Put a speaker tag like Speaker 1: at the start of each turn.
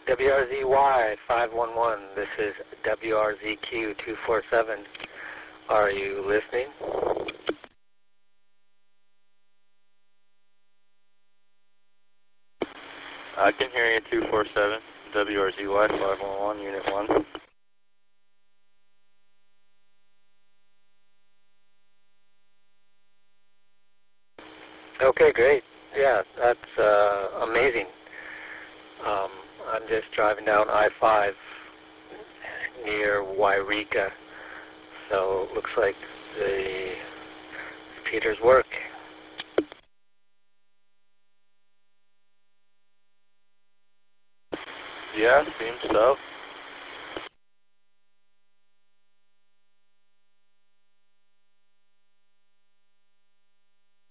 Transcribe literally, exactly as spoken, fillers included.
Speaker 1: W R Z Y five one one, this is W R Z Q two four seven. Are you listening?
Speaker 2: I can hear you, two four seven, W R Z Y five one one, Unit one.
Speaker 1: Okay, great. Yeah, that's uh, amazing. Um, I'm just driving down I five near Wairika, so it looks like the repeaters work.
Speaker 2: Yeah, seems so.